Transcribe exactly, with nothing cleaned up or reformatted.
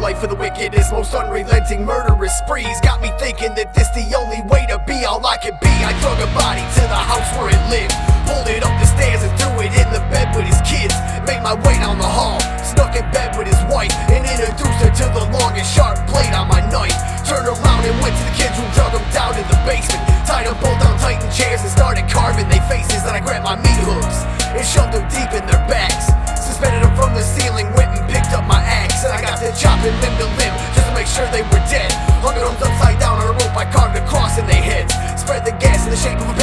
life for the wickedest, most unrelenting, murderous sprees got me thinking that this the only way to be all I could be. I drug a body to the house where it lived, pulled it up the stairs and threw it in the bed with his kids. Made my way down the hall, snuck in bed with his wife, and introduced her to the long and sharp blade on my knife. Turned around and went to the kids' room, drug them down to the basement, tied them both on tight in chairs and started carving their faces. Then I grabbed my meat hooks and shoved them deep in their backs, suspended them from the ceiling, went and picked up my axe, and I got to chopping limb to limb just to make sure they were dead. Hung them upside down on a rope, I carved a cross in their heads, spread the gas in the shape of a